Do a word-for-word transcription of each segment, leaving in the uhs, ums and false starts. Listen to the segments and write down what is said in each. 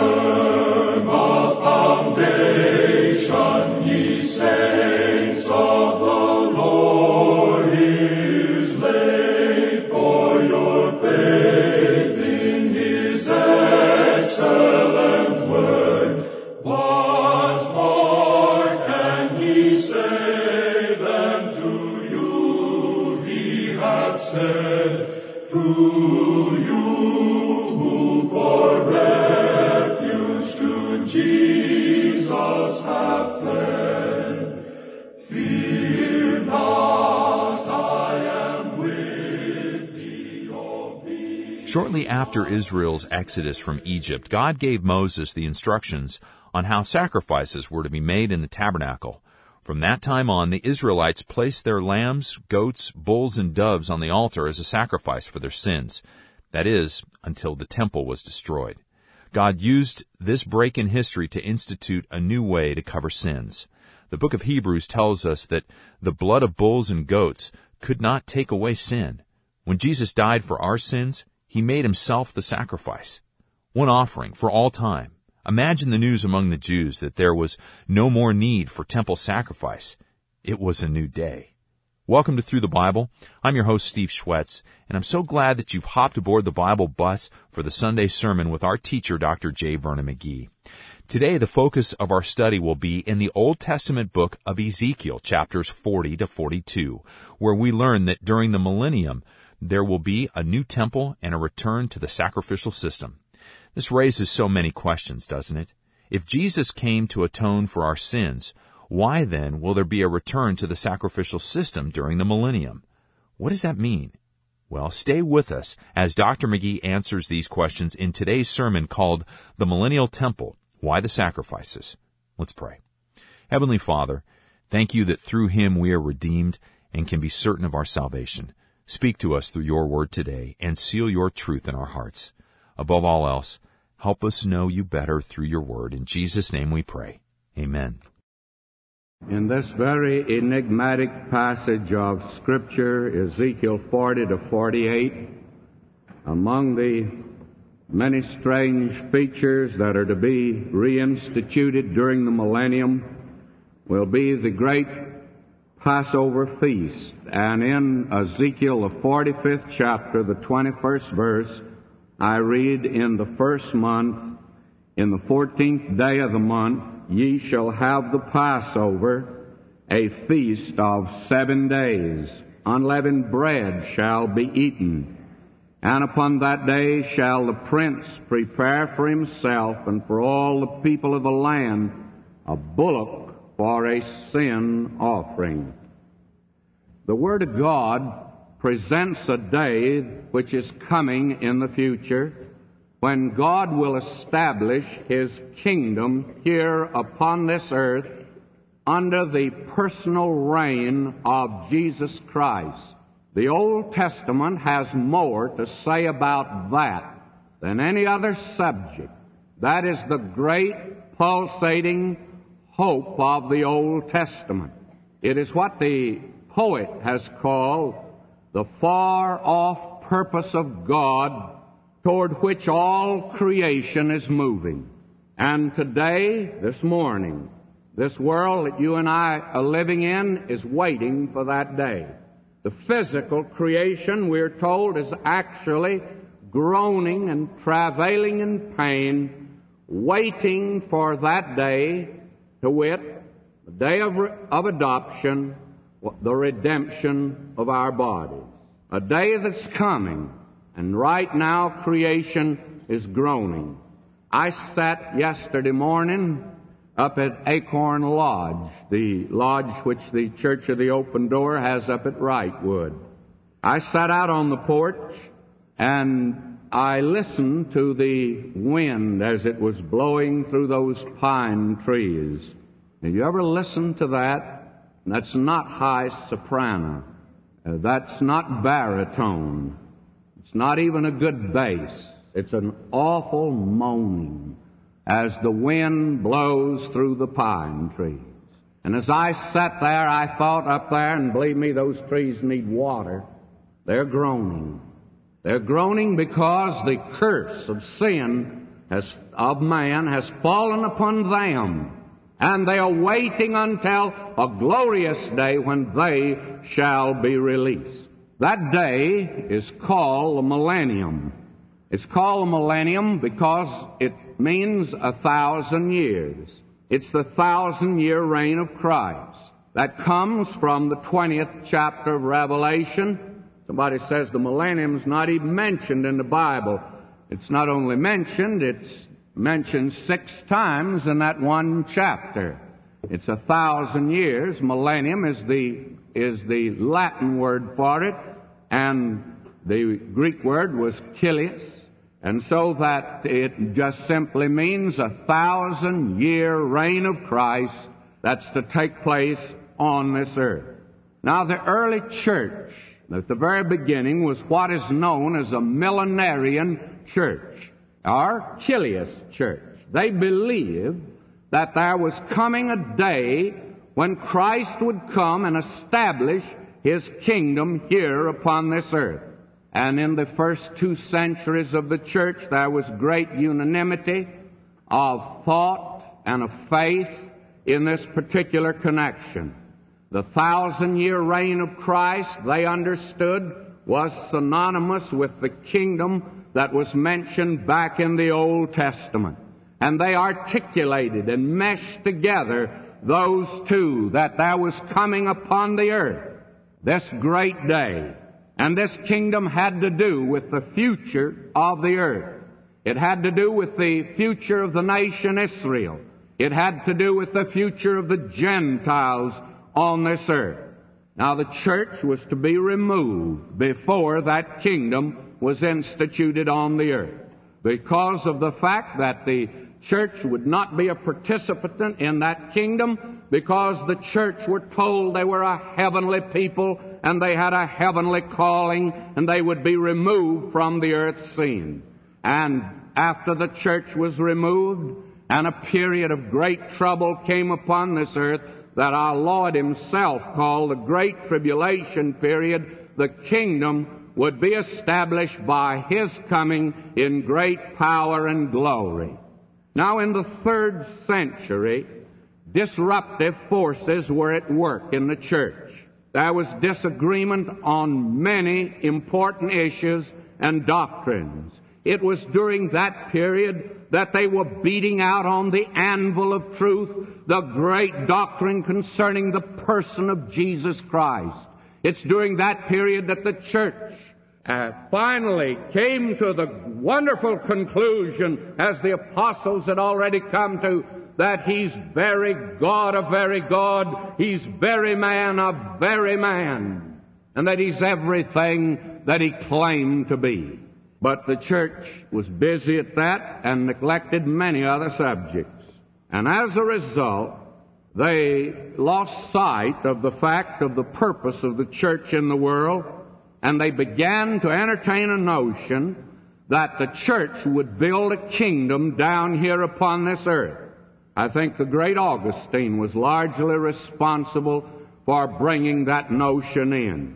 firm a foundation, ye saints of the Lord is laid, for your faith in his excellent word. What more can he say than to you he hath said? To you who for refuge to Jesus have fled, fear not, I am with thee, O be. Shortly after Israel's exodus from Egypt, God gave Moses the instructions on how sacrifices were to be made in the tabernacle. From that time on, the Israelites placed their lambs, goats, bulls, and doves on the altar as a sacrifice for their sins. That is, until the temple was destroyed. God used this break in history to institute a new way to cover sins. The book of Hebrews tells us that the blood of bulls and goats could not take away sin. When Jesus died for our sins, he made himself the sacrifice. One offering for all time. Imagine the news among the Jews that there was no more need for temple sacrifice. It was a new day. Welcome to Through the Bible. I'm your host, Steve Schwetz, and I'm so glad that you've hopped aboard the Bible bus for the Sunday sermon with our teacher, Doctor J. Vernon McGee. Today, the focus of our study will be in the Old Testament book of Ezekiel, chapters forty to forty-two, where we learn that during the millennium, there will be a new temple and a return to the sacrificial system. This raises so many questions, doesn't it? If Jesus came to atone for our sins, why then will there be a return to the sacrificial system during the millennium? What does that mean? Well, stay with us as Doctor McGee answers these questions in today's sermon called The Millennial Temple, Why the Sacrifices? Let's pray. Heavenly Father, thank you that through him we are redeemed and can be certain of our salvation. Speak to us through your word today and seal your truth in our hearts. Above all else, help us know you better through your word. In Jesus' name we pray. Amen. In this very enigmatic passage of Scripture, Ezekiel forty to forty-eight, among the many strange features that are to be reinstituted during the millennium will be the great Passover feast. And in Ezekiel, the forty-fifth chapter, the twenty-first verse, I read, in the first month, in the fourteenth day of the month, ye shall have the Passover, a feast of seven days. Unleavened bread shall be eaten. And upon that day shall the prince prepare for himself and for all the people of the land a bullock for a sin offering. The Word of God presents a day which is coming in the future when God will establish his kingdom here upon this earth under the personal reign of Jesus Christ. The Old Testament has more to say about that than any other subject. That is the great pulsating hope of the Old Testament. It is what the poet has called the far-off purpose of God toward which all creation is moving. And today, this morning, this world that you and I are living in is waiting for that day. The physical creation, we're told, is actually groaning and travailing in pain, waiting for that day, to wit, the day of, of adoption, the redemption of our bodies. A day that's coming, and right now creation is groaning. I sat yesterday morning up at Acorn Lodge, the lodge which the Church of the Open Door has up at Wrightwood. I sat out on the porch and I listened to the wind as it was blowing through those pine trees. Have you ever listened to that? That's not high soprano. Uh, that's not baritone. It's not even a good bass. It's an awful moaning as the wind blows through the pine trees. And as I sat there, I thought up there, and believe me, those trees need water. They're groaning. They're groaning because the curse of sin has, of man has fallen upon them, and they are waiting until a glorious day when they shall be released. That day is called the millennium. It's called the millennium because it means a thousand years. It's the thousand-year reign of Christ. That comes from the twentieth chapter of Revelation. Somebody says the millennium's not even mentioned in the Bible. It's not only mentioned, it's mentioned six times in that one chapter. It's a thousand years. Millennium is the, is the Latin word for it, and the Greek word was kilios, and so that it just simply means a thousand-year reign of Christ that's to take place on this earth. Now, the early church, at the very beginning, was what is known as a millenarian church, or kilios church. They believed that there was coming a day when Christ would come and establish His kingdom here upon this earth. And in the first two centuries of the church, there was great unanimity of thought and of faith in this particular connection. The thousand-year reign of Christ, they understood, was synonymous with the kingdom that was mentioned back in the Old Testament. And they articulated and meshed together those two, that there was coming upon the earth this great day. And this kingdom had to do with the future of the earth. It had to do with the future of the nation Israel. It had to do with the future of the Gentiles on this earth. Now, the church was to be removed before that kingdom was instituted on the earth, because of the fact that the church would not be a participant in that kingdom, because the church were told they were a heavenly people and they had a heavenly calling, and they would be removed from the earth's scene. And after the church was removed, and a period of great trouble came upon this earth that our Lord Himself called the Great Tribulation period, the kingdom would be established by His coming in great power and glory. Now, in the third century, disruptive forces were at work in the church. There was disagreement on many important issues and doctrines. It was during that period that they were beating out on the anvil of truth the great doctrine concerning the person of Jesus Christ. It's during that period that the church uh, finally came to the wonderful conclusion, as the apostles had already come to, that He's very God of very God, He's very man of very man, and that He's everything that He claimed to be. But the church was busy at that and neglected many other subjects. And as a result, they lost sight of the fact of the purpose of the church in the world, and they began to entertain a notion that the church would build a kingdom down here upon this earth. I think the great Augustine was largely responsible for bringing that notion in.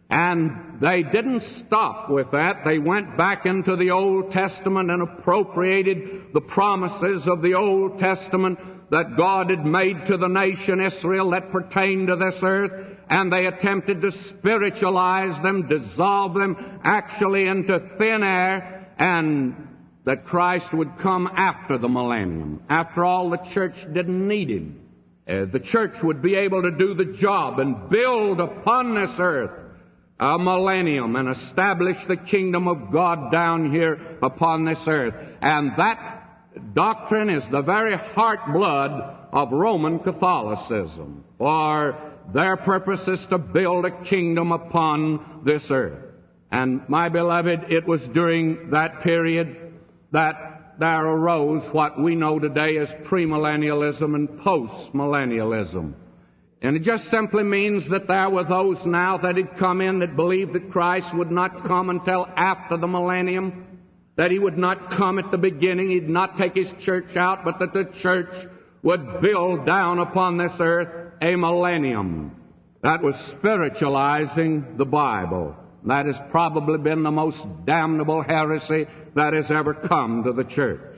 And they didn't stop with that. They went back into the Old Testament and appropriated the promises of the Old Testament that God had made to the nation Israel that pertained to this earth, and they attempted to spiritualize them, dissolve them actually into thin air, and that Christ would come after the millennium. After all, the church didn't need Him. Uh, the church would be able to do the job and build upon this earth a millennium and establish the kingdom of God down here upon this earth. And that doctrine is the very heart blood of Roman Catholicism. For their purpose is to build a kingdom upon this earth. And my beloved, it was during that period that there arose what we know today as premillennialism and postmillennialism. And it just simply means that there were those now that had come in that believed that Christ would not come until after the millennium, that He would not come at the beginning, He'd not take His church out, but that the church would build down upon this earth a millennium. That was spiritualizing the Bible. That has probably been the most damnable heresy that has ever come to the church.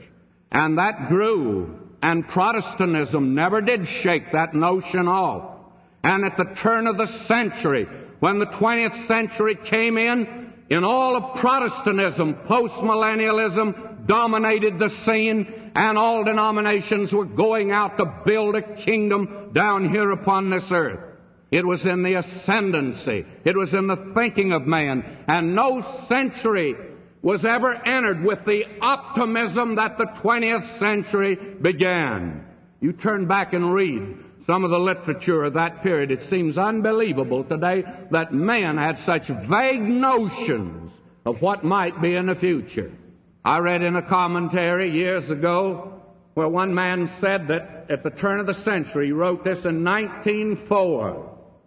And that grew. And Protestantism never did shake that notion off. And at the turn of the century, when the twentieth century came in, in all of Protestantism, postmillennialism dominated the scene, and all denominations were going out to build a kingdom down here upon this earth. It was in the ascendancy. It was in the thinking of man. And no century was ever entered with the optimism that the twentieth century began. You turn back and read some of the literature of that period. It seems unbelievable today that man had such vague notions of what might be in the future. I read in a commentary years ago where one man said that at the turn of the century, he wrote this in nineteen oh four,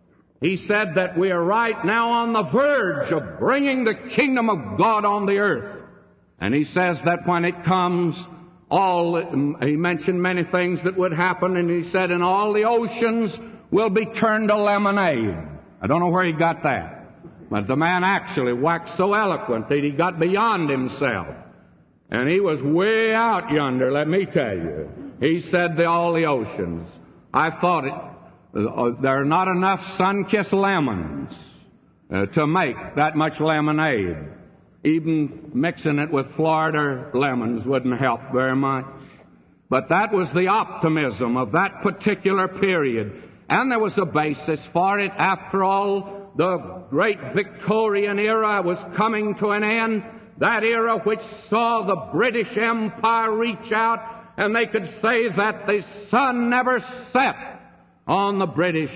he said that we are right now on the verge of bringing the kingdom of God on the earth. And he says that when it comes, all, he mentioned many things that would happen, and he said, and all the oceans will be turned to lemonade. I don't know where he got that. But the man actually waxed so eloquent that he got beyond himself. And he was way out yonder, let me tell you. He said the, all the oceans. I thought it, uh, there are not enough sun-kissed lemons uh, to make that much lemonade. Even mixing it with Florida lemons wouldn't help very much. But that was the optimism of that particular period. And there was a basis for it. After all, the great Victorian era was coming to an end. That era which saw the British Empire reach out, and they could say that the sun never set on the British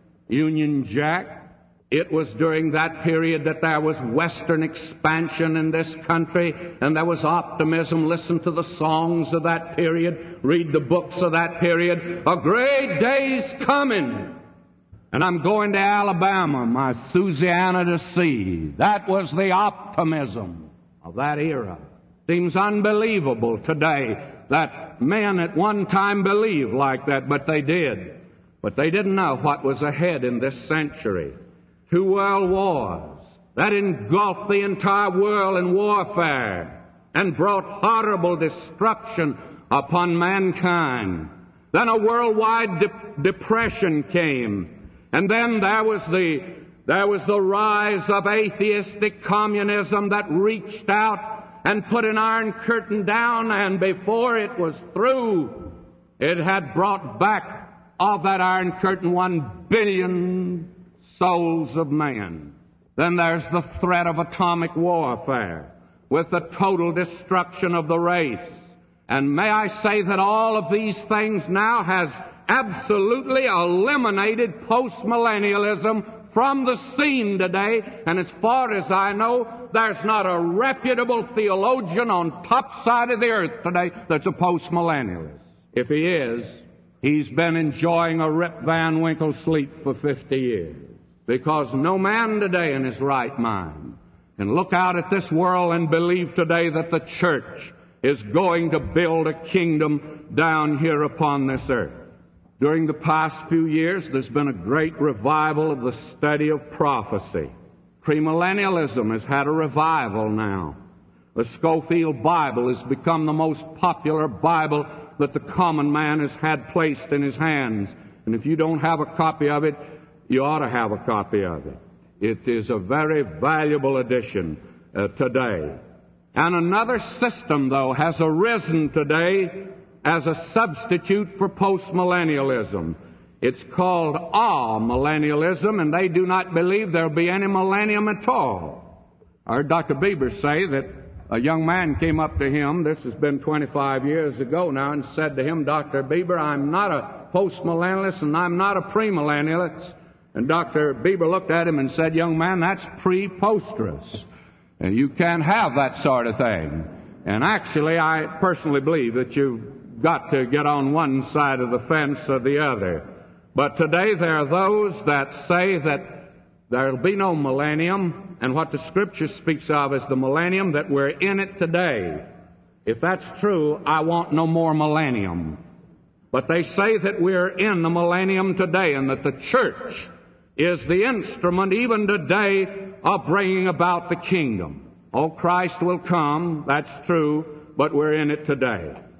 Union Jack. It was during that period that there was Western expansion in this country, and there was optimism. Listen to the songs of that period. Read the books of that period. A great day's coming, and I'm going to Alabama, my Louisiana to see. That was the optimism of that era. Seems unbelievable today that men at one time believed like that, but they did. But they didn't know what was ahead in this century. Two world wars that engulfed the entire world in warfare and brought horrible destruction upon mankind. Then a worldwide de- depression came. And then there was the there was the rise of atheistic communism that reached out and put an iron curtain down, and before it was through, it had brought back of that iron curtain one billion souls of man. Then there's the threat of atomic warfare with the total destruction of the race. And may I say that all of these things now has absolutely eliminated postmillennialism from the scene today. And as far as I know, there's not a reputable theologian on top side of the earth today that's a postmillennialist. If he is, he's been enjoying a Rip Van Winkle sleep for fifty years. Because no man today in his right mind can look out at this world and believe today that the church is going to build a kingdom down here upon this earth. During the past few years, there's been a great revival of the study of prophecy. Premillennialism has had a revival now. The Scofield Bible has become the most popular Bible that the common man has had placed in his hands. And if you don't have a copy of it, you ought to have a copy of it. It is a very valuable addition uh, today. And another system, though, has arisen today as a substitute for postmillennialism. It's called amillennialism, and they do not believe there'll be any millennium at all. I heard Doctor Bieber say that a young man came up to him, this has been twenty-five years ago now, and said to him, Doctor Bieber, I'm not a postmillennialist and I'm not a premillennialist. And Doctor Bieber looked at him and said, young man, that's preposterous. And you can't have that sort of thing. And actually, I personally believe that you've got to get on one side of the fence or the other. But today there are those that say that there'll be no millennium, and what the Scripture speaks of as the millennium, that we're in it today. If that's true, I want no more millennium. But they say that we're in the millennium today, and that the church is the instrument even today of bringing about the kingdom. Oh, Christ will come, that's true, but we're in it today.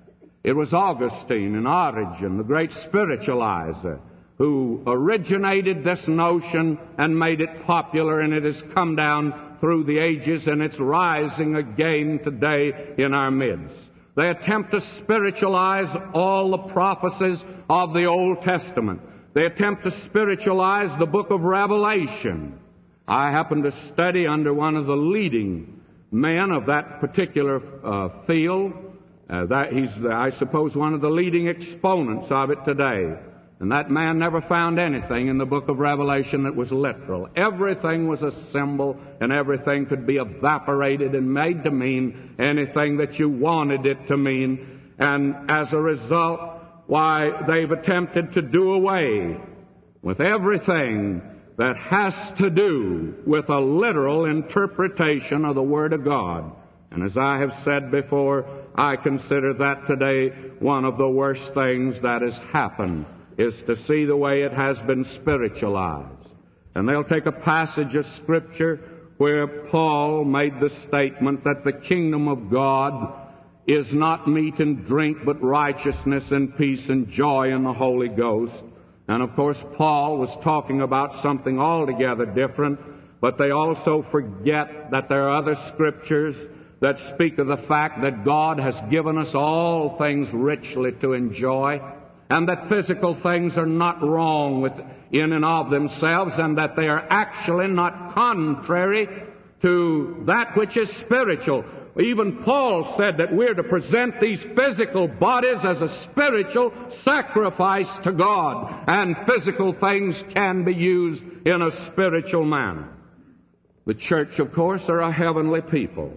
It was Augustine and Origen, the great spiritualizer, who originated this notion and made it popular, and it has come down through the ages, and it's rising again today in our midst. They attempt to spiritualize all the prophecies of the Old Testament. They attempt to spiritualize the book of Revelation. I happen to study under one of the leading men of that particular uh, field. Uh, that he's, I suppose, one of the leading exponents of it today. And that man never found anything in the book of Revelation that was literal. Everything was a symbol, and everything could be evaporated and made to mean anything that you wanted it to mean. And as a result, why, they've attempted to do away with everything that has to do with a literal interpretation of the Word of God. And as I have said before, I consider that today one of the worst things that has happened, is to see the way it has been spiritualized. And they'll take a passage of Scripture where Paul made the statement that the kingdom of God is not meat and drink, but righteousness and peace and joy in the Holy Ghost. And of course, Paul was talking about something altogether different, but they also forget that there are other Scriptures that speak of the fact that God has given us all things richly to enjoy, and that physical things are not wrong with, in and of themselves, and that they are actually not contrary to that which is spiritual. Even Paul said that we're to present these physical bodies as a spiritual sacrifice to God, and physical things can be used in a spiritual manner. The church, of course, are a heavenly people.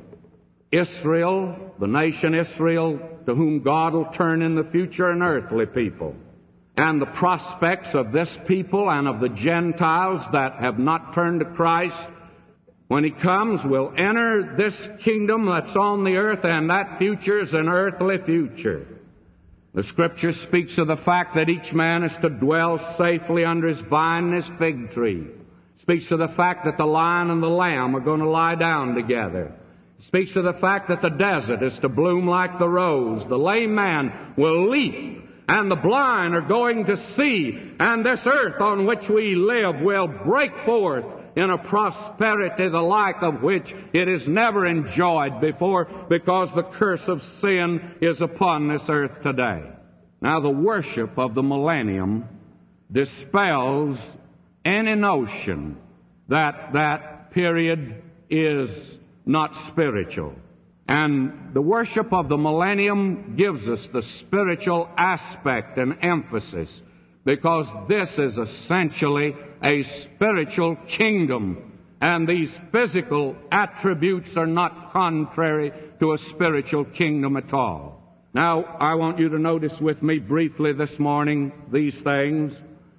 Israel, the nation Israel, to whom God will turn in the future, an earthly people. And the prospects of this people and of the Gentiles that have not turned to Christ, when He comes, will enter this kingdom that's on the earth, and that future is an earthly future. The Scripture speaks of the fact that each man is to dwell safely under his vine and his fig tree. It speaks of the fact that the lion and the lamb are going to lie down together. It speaks of the fact that the desert is to bloom like the rose. The lame man will leap, and the blind are going to see, and this earth on which we live will break forth in a prosperity the like of which it has never enjoyed before, because the curse of sin is upon this earth today. Now, the worship of the millennium dispels any notion that that period is not spiritual. And the worship of the millennium gives us the spiritual aspect and emphasis, because this is essentially a spiritual kingdom, and these physical attributes are not contrary to a spiritual kingdom at all. Now, I want you to notice with me briefly this morning these things.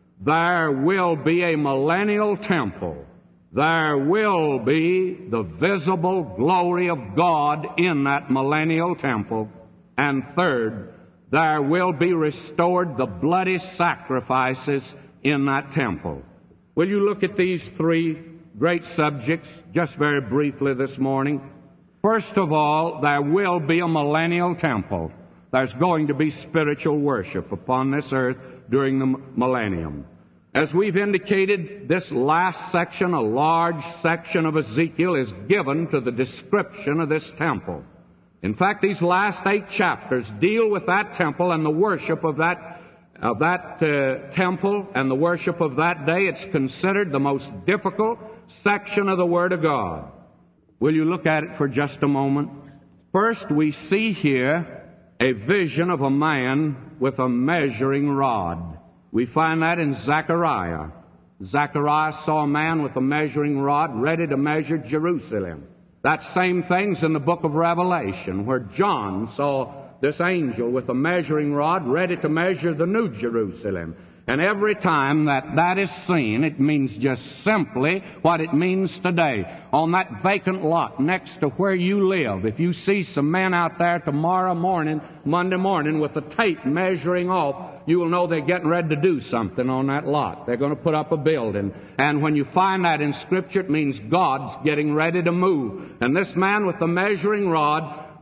There will be a millennial temple. There will be the visible glory of God in that millennial temple. And third, there will be restored the bloody sacrifices in that temple. Will you look at these three great subjects just very briefly this morning? First of all, there will be a millennial temple. There's going to be spiritual worship upon this earth during the millennium. As we've indicated, this last section, a large section of Ezekiel, is given to the description of this temple. In fact, these last eight chapters deal with that temple and the worship of that of that uh, temple and the worship of that day. It's considered the most difficult section of the Word of God. Will you look at it for just a moment? First, we see here a vision of a man with a measuring rod. We find that in Zechariah. Zechariah saw a man with a measuring rod ready to measure Jerusalem. That same thing's in the book of Revelation, where John saw this angel with a measuring rod ready to measure the New Jerusalem. And every time that that is seen, it means just simply what it means today. On that vacant lot next to where you live, if you see some men out there tomorrow morning, Monday morning, with a tape measuring off, you will know they're getting ready to do something on that lot. They're going to put up a building. And when you find that in Scripture, it means God's getting ready to move. And this man with the measuring rod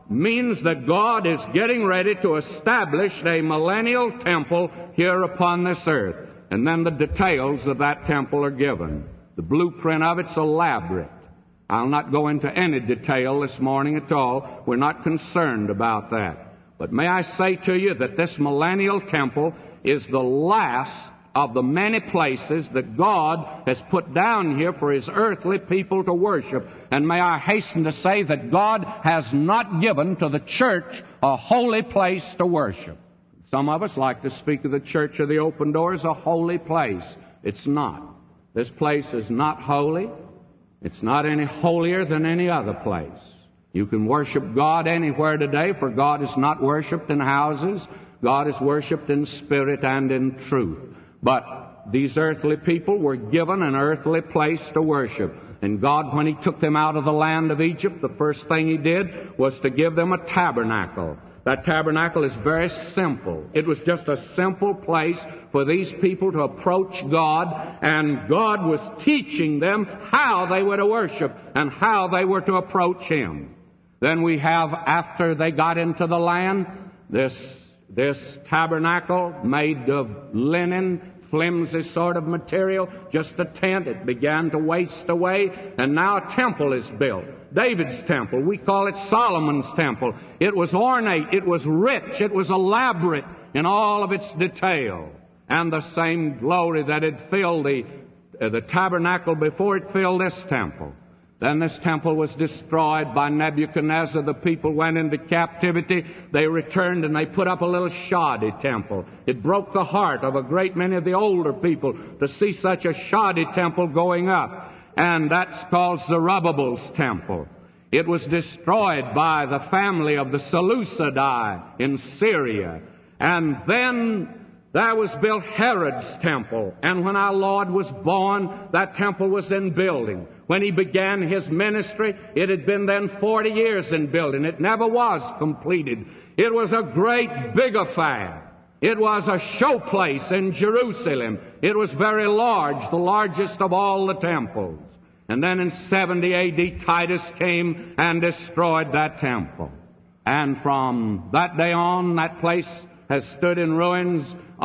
means that God is getting ready to establish a millennial temple here upon this earth. And then the details of that temple are given. The blueprint of it's elaborate. I'll not go into any detail this morning at all. We're not concerned about that. But may I say to you that this millennial temple is the last of the many places that God has put down here for His earthly people to worship. And may I hasten to say that God has not given to the church a holy place to worship. Some of us like to speak of the church of the open door as a holy place. It's not. This place is not holy. It's not any holier than any other place. You can worship God anywhere today, for God is not worshipped in houses. God is worshipped in spirit and in truth. But these earthly people were given an earthly place to worship. And God, when He took them out of the land of Egypt, the first thing He did was to give them a tabernacle. That tabernacle is very simple. It was just a simple place for these people to approach God, and God was teaching them how they were to worship and how they were to approach Him. Then we have, after they got into the land, this, this tabernacle made of linen, flimsy sort of material, just a tent. It began to waste away, and now a temple is built. David's temple. We call it Solomon's temple. It was ornate. It was rich. It was elaborate in all of its detail. And the same glory that had filled the, uh, the tabernacle before it filled this temple. Then this temple was destroyed by Nebuchadnezzar. The people went into captivity. They returned and they put up a little shoddy temple. It broke the heart of a great many of the older people to see such a shoddy temple going up. And that's called Zerubbabel's temple. It was destroyed by the family of the Seleucidae in Syria. And then there was built Herod's temple. And when our Lord was born, that temple was in building. When He began His ministry, it had been then forty years in building. It never was completed. It was a great big affair. It was a showplace in Jerusalem. It was very large, the largest of all the temples. And then in seventy A D, Titus came and destroyed that temple. And from that day on, that place has stood in ruins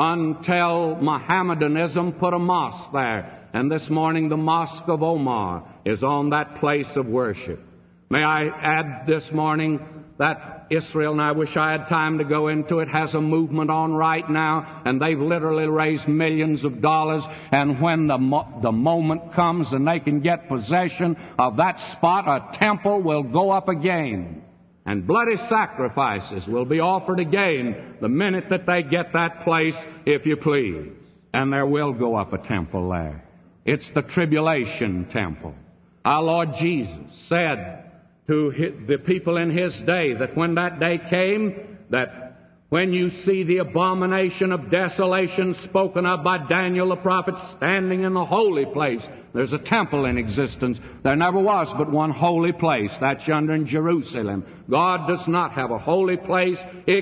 until Mohammedanism put a mosque there. And this morning the Mosque of Omar is on that place of worship. May I add this morning that Israel, and I wish I had time to go into it, has a movement on right now, and they've literally raised millions of dollars. And when the mo- the moment comes and they can get possession of that spot, a temple will go up again. And bloody sacrifices will be offered again the minute that they get that place, if you please. And there will go up a temple there. It's the tribulation temple. Our Lord Jesus said to the people in His day that when that day came, that when you see the abomination of desolation spoken of by Daniel the prophet standing in the holy place, there's a temple in existence. There never was but one holy place. That's yonder in Jerusalem. God does not have a holy place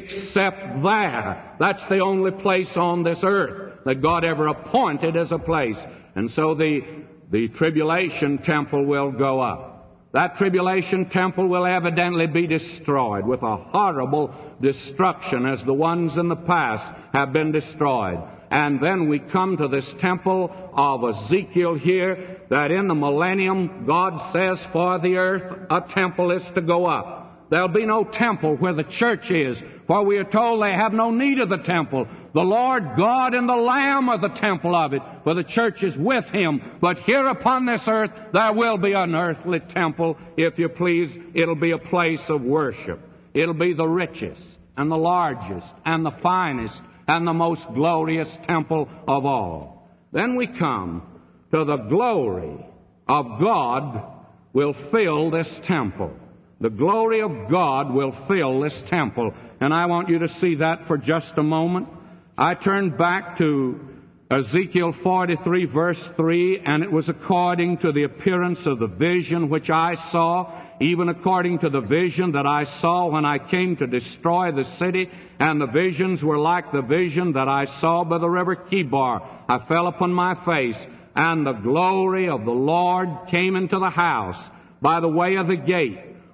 except there. That's the only place on this earth that God ever appointed as a place. And so the, the tribulation temple will go up. That tribulation temple will evidently be destroyed with a horrible destruction as the ones in the past have been destroyed. And then we come to this temple of Ezekiel here, that in the millennium, God says for the earth, a temple is to go up. There'll be no temple where the church is, for we are told they have no need of the temple. The Lord God and the Lamb are the temple of it, for the church is with Him. But here upon this earth, there will be an earthly temple, if you please. It'll be a place of worship. It'll be the richest and the largest and the finest and the most glorious temple of all. Then we come to the glory of God will fill this temple. The glory of God will fill this temple. And I want you to see that for just a moment. I turned back to Ezekiel forty-three, verse three, and it was according to the appearance of the vision which I saw, even according to the vision that I saw when I came to destroy the city. And the visions were like the vision that I saw by the river Chebar. I fell upon my face, and the glory of the Lord came into the house by the way of the gate,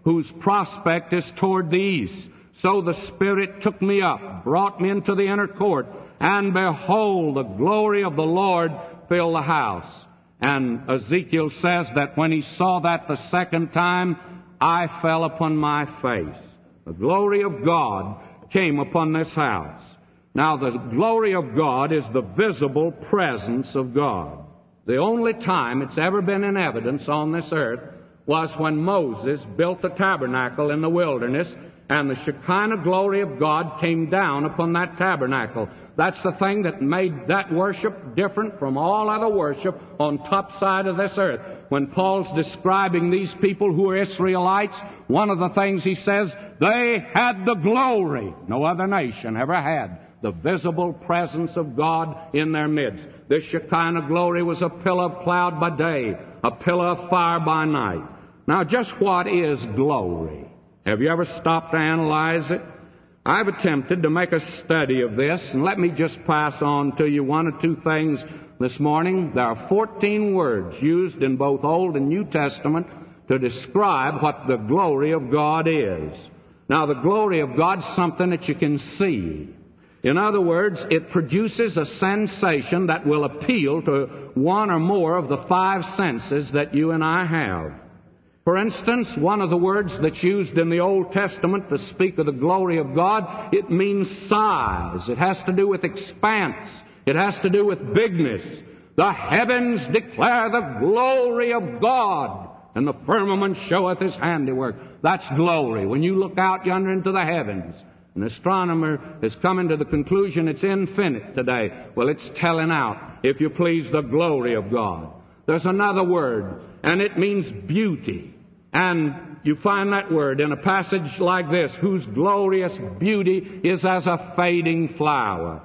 whose prospect is toward the east. So the Spirit took me up, brought me into the inner court, and behold, the glory of the Lord filled the house. And Ezekiel says that when he saw that the second time, I fell upon my face. The glory of God came upon this house. Now, the glory of God is the visible presence of God. The only time it's ever been in evidence on this earth was when Moses built the tabernacle in the wilderness, and the Shekinah glory of God came down upon that tabernacle. That's the thing that made that worship different from all other worship on top side of this earth. When Paul's describing these people who are Israelites, one of the things he says, they had the glory no other nation ever had, the visible presence of God in their midst. This Shekinah glory was a pillar of cloud by day, a pillar of fire by night. Now, just what is glory? Have you ever stopped to analyze it? I've attempted to make a study of this, and let me just pass on to you one or two things this morning. There are fourteen words used in both Old and New Testament to describe what the glory of God is. Now, the glory of God's something that you can see. In other words, it produces a sensation that will appeal to one or more of the five senses that you and I have. For instance, one of the words that's used in the Old Testament to speak of the glory of God, it means size. It has to do with expanse. It has to do with bigness. The heavens declare the glory of God, and the firmament showeth His handiwork. That's glory. When you look out yonder into the heavens, an astronomer has come into the conclusion it's infinite today. Well, it's telling out, if you please, the glory of God. There's another word, and it means beauty. And you find that word in a passage like this, whose glorious beauty is as a fading flower.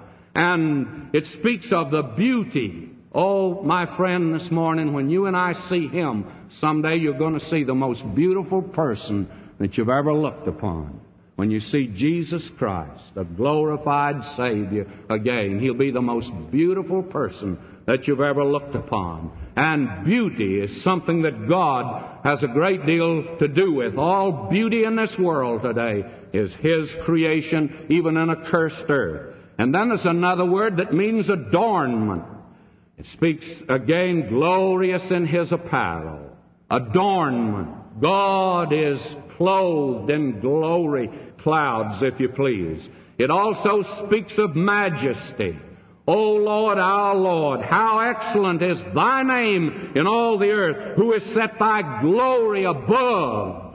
And it speaks of the beauty. Oh, my friend, this morning, when you and I see Him, someday you're going to see the most beautiful person that you've ever looked upon. When you see Jesus Christ, the glorified Savior, again, He'll be the most beautiful person that you've ever looked upon. And beauty is something that God has a great deal to do with. All beauty in this world today is His creation, even in a cursed earth. And then there's another word that means adornment. It speaks, again, glorious in His apparel. Adornment. God is clothed in glory clouds, if you please. It also speaks of majesty. O Lord, our Lord, how excellent is Thy name in all the earth, who has set Thy glory above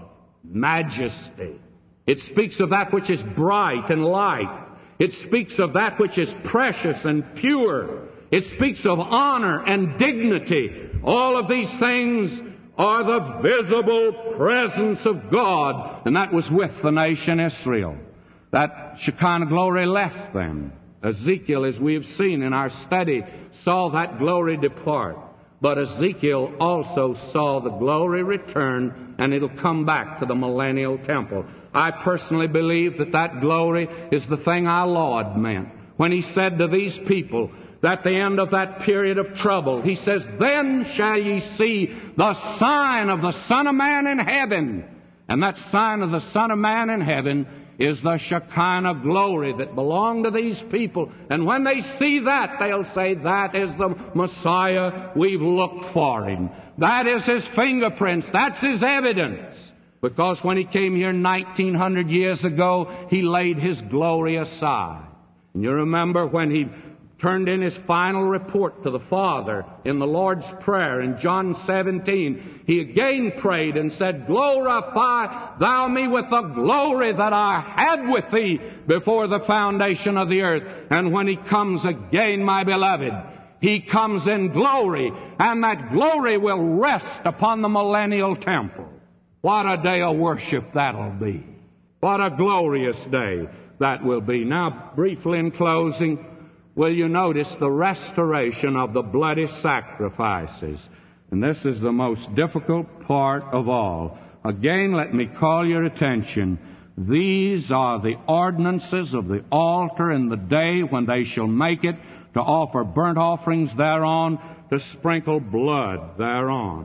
majesty. It speaks of that which is bright and light. It speaks of that which is precious and pure. It speaks of honor and dignity. All of these things are the visible presence of God. And that was with the nation Israel. That Shekinah glory left them. Ezekiel, as we have seen in our study, saw that glory depart. But Ezekiel also saw the glory return, and it'll come back to the millennial temple. I personally believe that that glory is the thing our Lord meant when He said to these people, at the end of that period of trouble, He says, then shall ye see the sign of the Son of Man in heaven. And that sign of the Son of Man in heaven is the Shekinah glory that belonged to these people. And when they see that, they'll say, that is the Messiah. We've looked for Him. That is His fingerprints. That's His evidence. Because when He came here nineteen hundred years ago, He laid His glory aside. And you remember when He turned in His final report to the Father in the Lord's Prayer in John seventeen, He again prayed and said, glorify Thou me with the glory that I had with Thee before the foundation of the earth. And when He comes again, my beloved, He comes in glory, and that glory will rest upon the millennial temple. What a day of worship that'll be. What a glorious day that will be. Now, briefly in closing, will you notice the restoration of the bloody sacrifices? And this is the most difficult part of all. Again, let me call your attention. These are the ordinances of the altar in the day when they shall make it, to offer burnt offerings thereon, to sprinkle blood thereon.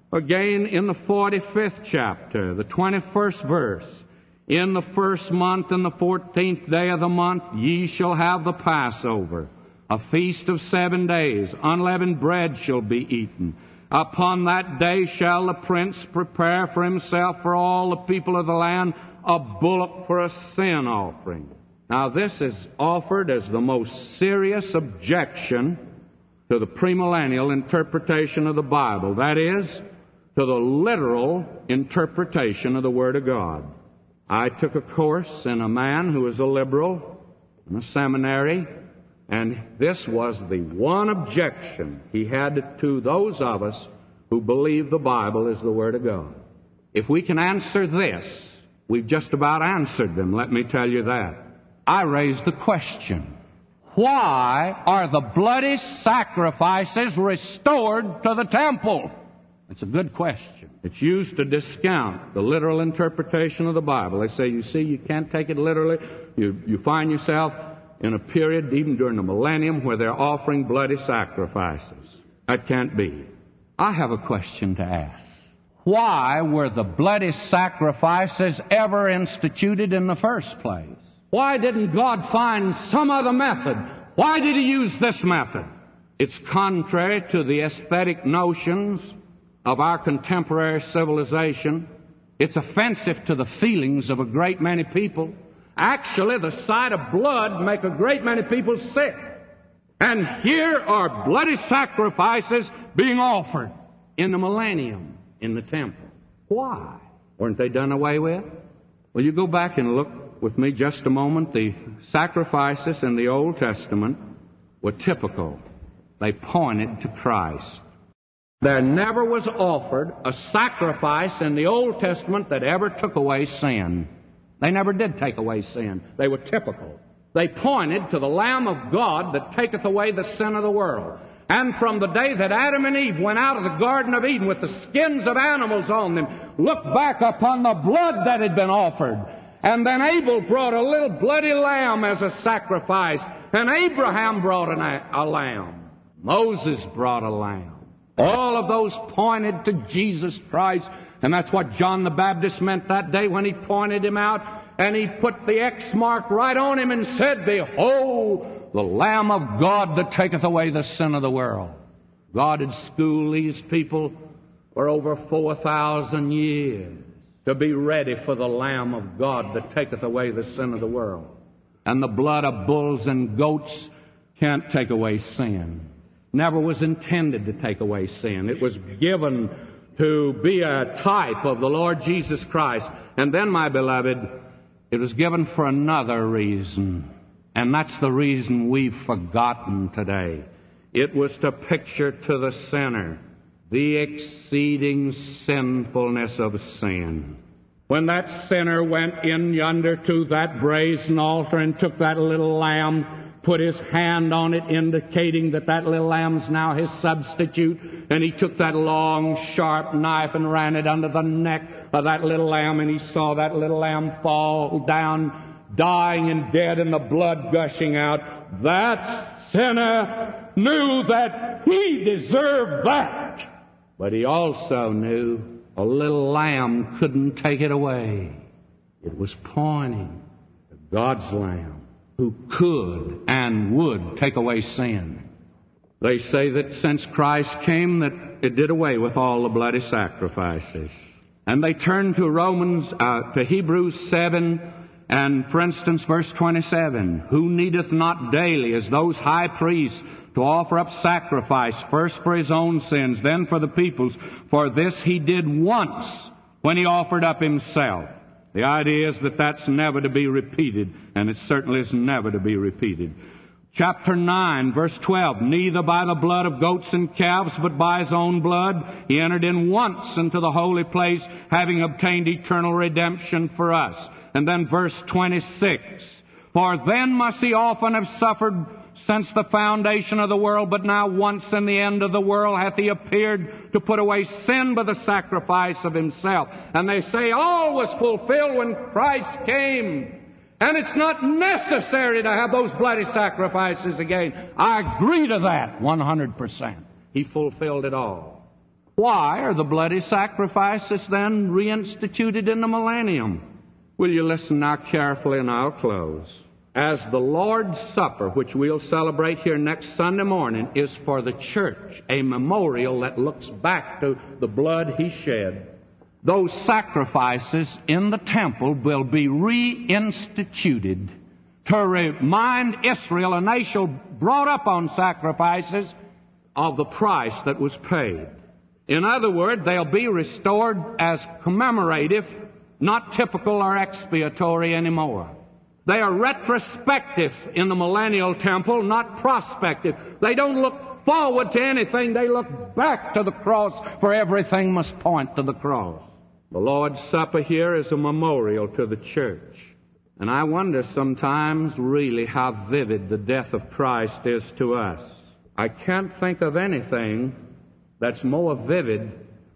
Again, in the forty-fifth chapter, the twenty-first verse, in the first month and the fourteenth day of the month, ye shall have the Passover, a feast of seven days. Unleavened bread shall be eaten. Upon that day shall the prince prepare for himself for all the people of the land a bullock for a sin offering. Now, this is offered as the most serious objection to the premillennial interpretation of the Bible. That is, to the literal interpretation of the Word of God. I took a course in a man who was a liberal in a seminary, and this was the one objection he had to those of us who believe the Bible is the Word of God. If we can answer this, we've just about answered them, let me tell you that. I raised the question, why are the bloody sacrifices restored to the temple? It's a good question. It's used to discount the literal interpretation of the Bible. They say, you see, you can't take it literally. You, you find yourself in a period, even during the millennium, where they're offering bloody sacrifices. That can't be. I have a question to ask. Why were the bloody sacrifices ever instituted in the first place? Why didn't God find some other method? Why did He use this method? It's contrary to the aesthetic notions of our contemporary civilization. It's offensive to the feelings of a great many people. Actually, the sight of blood make a great many people sick. And here are bloody sacrifices being offered in the millennium in the temple. Why? Weren't they done away with? Well, you go back and look with me just a moment. The sacrifices in the Old Testament were typical. They pointed to Christ. There never was offered a sacrifice in the Old Testament that ever took away sin. They never did take away sin. They were typical. They pointed to the Lamb of God that taketh away the sin of the world. And from the day that Adam and Eve went out of the Garden of Eden with the skins of animals on them, looked back upon the blood that had been offered. And then Abel brought a little bloody lamb as a sacrifice. And Abraham brought an, a lamb. Moses brought a lamb. All of those pointed to Jesus Christ. And that's what John the Baptist meant that day when he pointed him out. And he put the X mark right on him and said, Behold, the Lamb of God that taketh away the sin of the world. God had schooled these people for over four thousand years to be ready for the Lamb of God that taketh away the sin of the world. And the blood of bulls and goats can't take away sin. Never was intended to take away sin. It was given to be a type of the Lord Jesus Christ. And then, my beloved, it was given for another reason. And that's the reason we've forgotten today. It was to picture to the sinner the exceeding sinfulness of sin. When that sinner went in yonder to that brazen altar and took that little lamb, put his hand on it, indicating that that little lamb's now his substitute, and he took that long, sharp knife and ran it under the neck of that little lamb, and he saw that little lamb fall down, dying and dead, and the blood gushing out. That sinner knew that he deserved that. But he also knew a little lamb couldn't take it away. It was pointing to God's Lamb, who could and would take away sin. They say that since Christ came, that it did away with all the bloody sacrifices. And they turn to Romans, uh, to Hebrews seven, and for instance, verse twenty-seven, who needeth not daily, as those high priests, to offer up sacrifice, first for his own sins, then for the people's. For this he did once, when he offered up himself. The idea is that that's never to be repeated, and it certainly is never to be repeated. Chapter nine, verse twelve, neither by the blood of goats and calves, but by his own blood, he entered in once into the holy place, having obtained eternal redemption for us. And then verse twenty-six, for then must he often have suffered since the foundation of the world, but now once in the end of the world hath he appeared to put away sin by the sacrifice of himself. And they say all was fulfilled when Christ came. And it's not necessary to have those bloody sacrifices again. I agree to that one hundred percent. He fulfilled it all. Why are the bloody sacrifices then reinstituted in the millennium? Will you listen now carefully, and I'll close. As the Lord's Supper, which we'll celebrate here next Sunday morning, is for the church a memorial that looks back to the blood He shed, those sacrifices in the temple will be reinstituted to remind Israel, a nation brought up on sacrifices, of the price that was paid. In other words, they'll be restored as commemorative, not typical or expiatory anymore. They are retrospective in the millennial temple, not prospective. They don't look forward to anything. They look back to the cross, for everything must point to the cross. The Lord's Supper here is a memorial to the church. And I wonder sometimes really how vivid the death of Christ is to us. I can't think of anything that's more vivid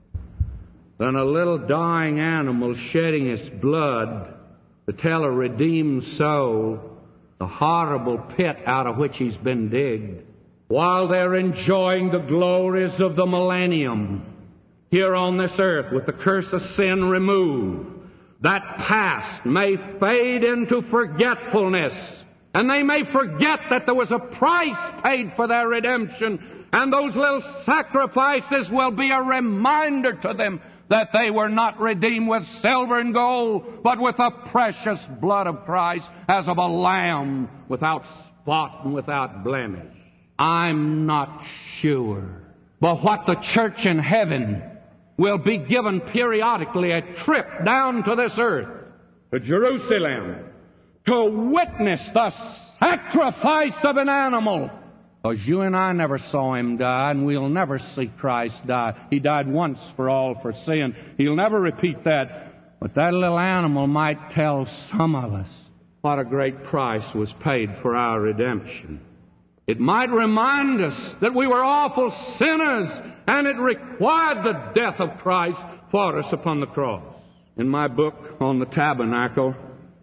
than a little dying animal shedding its blood to tell a redeemed soul the horrible pit out of which he's been digged, while they're enjoying the glories of the millennium here on this earth with the curse of sin removed. That past may fade into forgetfulness, and they may forget that there was a price paid for their redemption, and those little sacrifices will be a reminder to them that they were not redeemed with silver and gold, but with the precious blood of Christ, as of a lamb without spot and without blemish. I'm not sure. But what the church in heaven will be given periodically a trip down to this earth, to Jerusalem, to witness the sacrifice of an animal. Because you and I never saw Him die, and we'll never see Christ die. He died once for all for sin. He'll never repeat that. But that little animal might tell some of us what a great price was paid for our redemption. It might remind us that we were awful sinners, and it required the death of Christ for us upon the cross. In my book on the tabernacle,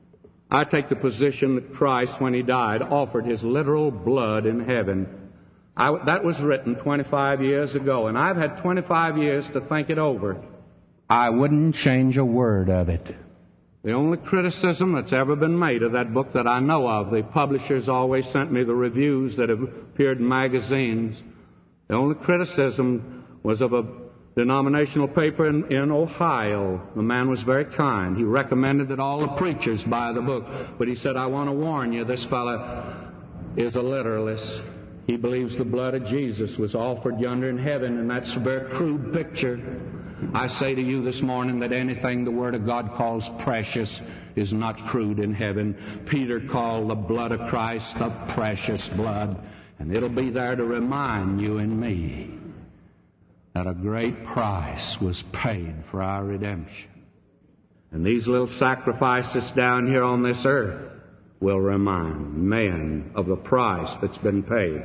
I take the position that Christ, when He died, offered His literal blood in heaven. I, that was written twenty-five years ago, and I've had twenty-five years to think it over. I wouldn't change a word of it. The only criticism that's ever been made of that book that I know of, the publishers always sent me the reviews that have appeared in magazines. The only criticism was of a denominational paper in, in Ohio. The man was very kind. He recommended that all the preachers buy the book. But he said, I want to warn you, this fellow is a literalist. He believes the blood of Jesus was offered yonder in heaven, and that's a very crude picture. I say to you this morning that anything the Word of God calls precious is not crude in heaven. Peter called the blood of Christ the precious blood, and it'll be there to remind you and me that a great price was paid for our redemption. And these little sacrifices down here on this earth will remind men of the price that's been paid.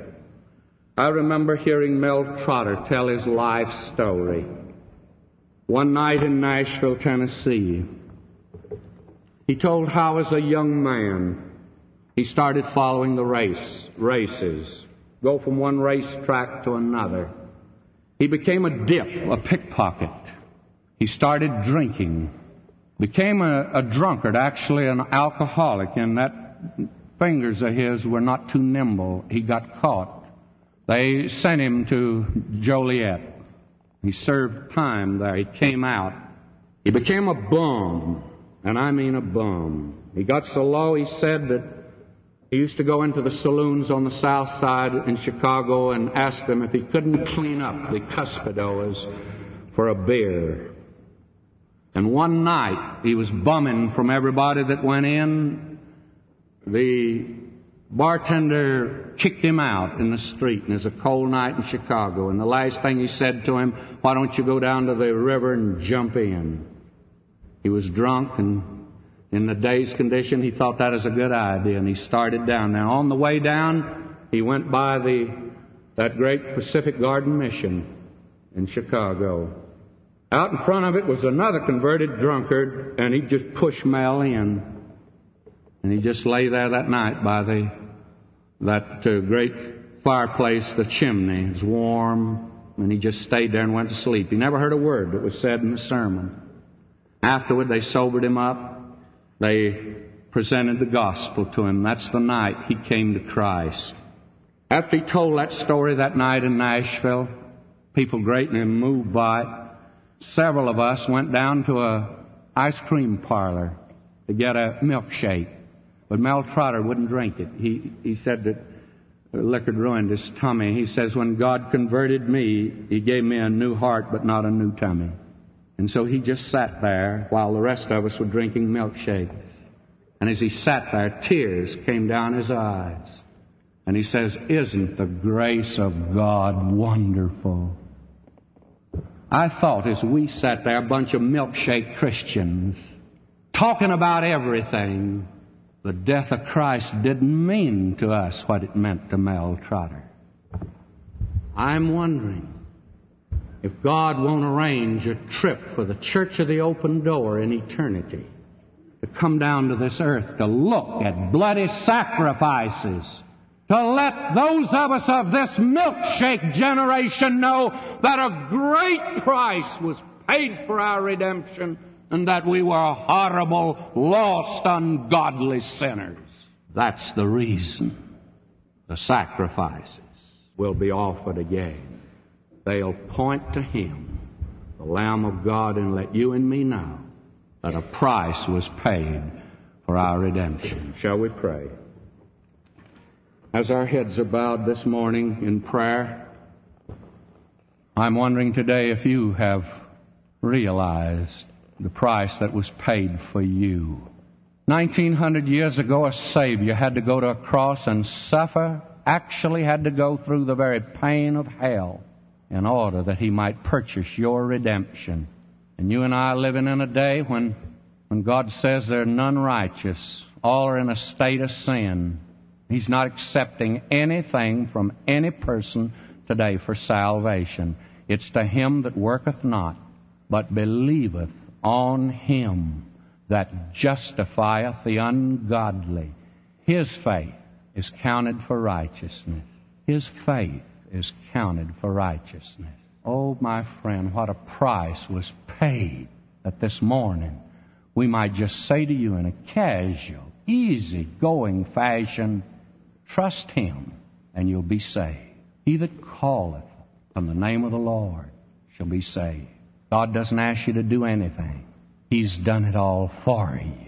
I remember hearing Mel Trotter tell his life story. One night in Nashville, Tennessee, he told how as a young man he started following the race, races, go from one racetrack to another. He became a dip, a pickpocket. He started drinking, became a, a drunkard, actually an alcoholic, and that fingers of his were not too nimble. He got caught. They sent him to Joliet. He served time there. He came out. He became a bum, and I mean a bum. He got so low, he said that he used to go into the saloons on the south side in Chicago and ask them if he couldn't clean up the cuspidos for a beer. And one night, he was bumming from everybody that went in. The bartender kicked him out in the street, and it was a cold night in Chicago. And the last thing he said to him, why don't you go down to the river and jump in? He was drunk, and in the day's condition, he thought that was a good idea, and he started down. Now, on the way down, he went by the that great Pacific Garden Mission in Chicago. Out in front of it was another converted drunkard, and he just pushed Mel in. And he just lay there that night by the that uh, great fireplace, the chimney. It was warm. and he just stayed there and went to sleep. He never heard a word that was said in the sermon. Afterward, they sobered him up. They presented the gospel to him. That's the night he came to Christ. After he told that story that night in Nashville, people greatly moved by it, several of us went down to a ice cream parlor to get a milkshake. But Mel Trotter wouldn't drink it. He, he said that liquor ruined his tummy. He says, when God converted me, He gave me a new heart but not a new tummy. And so he just sat there while the rest of us were drinking milkshakes. And as he sat there, tears came down his eyes. And he says, isn't the grace of God wonderful? I thought as we sat there, a bunch of milkshake Christians, talking about everything, the death of Christ didn't mean to us what it meant to Mel Trotter. I'm wondering if God won't arrange a trip for the Church of the Open Door in eternity to come down to this earth to look at bloody sacrifices, to let those of us of this milkshake generation know that a great price was paid for our redemption and that we were horrible, lost, ungodly sinners. That's the reason the sacrifices will be offered again. They'll point to Him, the Lamb of God, and let you and me know that a price was paid for our redemption. Shall we pray? As our heads are bowed this morning in prayer, I'm wondering today if you have realized the price that was paid for you. Nineteen hundred years ago, a Savior had to go to a cross and suffer, actually had to go through the very pain of hell in order that He might purchase your redemption. And you and I are living in a day when, when God says there are none righteous, all are in a state of sin. He's not accepting anything from any person today for salvation. It's to him that worketh not, but believeth on Him that justifieth the ungodly. His faith is counted for righteousness. His faith is counted for righteousness. Oh, my friend, what a price was paid that this morning we might just say to you in a casual, easy-going fashion, trust Him and you'll be saved. He that calleth on the name of the Lord shall be saved. God doesn't ask you to do anything. He's done it all for you.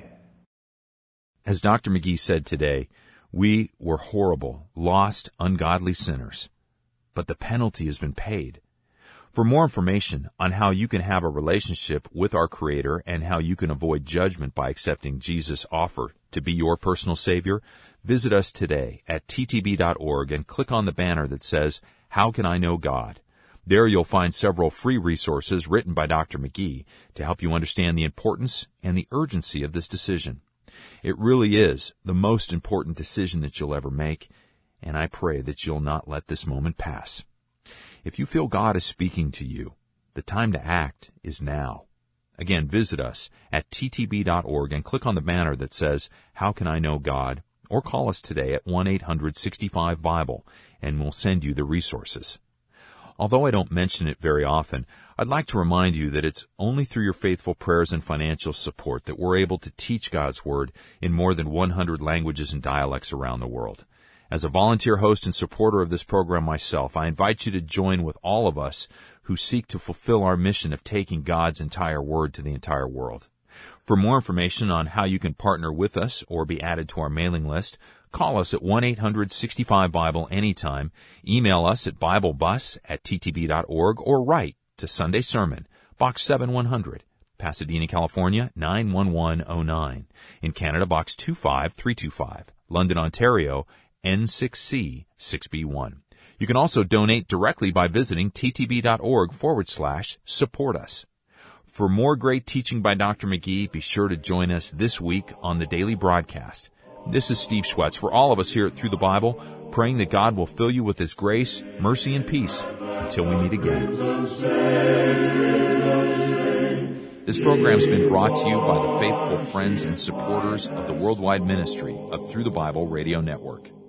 As Doctor McGee said today, we were horrible, lost, ungodly sinners. But the penalty has been paid. For more information on how you can have a relationship with our Creator and how you can avoid judgment by accepting Jesus' offer to be your personal Savior, visit us today at t t b dot org and click on the banner that says, How Can I Know God? There you'll find several free resources written by Doctor McGee to help you understand the importance and the urgency of this decision. It really is the most important decision that you'll ever make, and I pray that you'll not let this moment pass. If you feel God is speaking to you, the time to act is now. Again, visit us at t t b dot org and click on the banner that says, How Can I Know God? Or call us today at one eight hundred sixty-five Bible, and we'll send you the resources. Although I don't mention it very often, I'd like to remind you that it's only through your faithful prayers and financial support that we're able to teach God's Word in more than one hundred languages and dialects around the world. As a volunteer host and supporter of this program myself, I invite you to join with all of us who seek to fulfill our mission of taking God's entire Word to the entire world. For more information on how you can partner with us or be added to our mailing list, call us at one eight hundred sixty-five Bible anytime, email us at biblebus at t t b dot org, or write to Sunday Sermon, Box seven one hundred, Pasadena, California, nine one one oh nine. In Canada, Box two five three two five. London, Ontario, N six C six B one. You can also donate directly by visiting t t b dot org forward slash support us. For more great teaching by Doctor McGee, be sure to join us this week on the daily broadcast. This is Steve Schwetz for all of us here at Through the Bible, praying that God will fill you with His grace, mercy, and peace until we meet again. This program's been brought to you by the faithful friends and supporters of the worldwide ministry of Through the Bible Radio Network.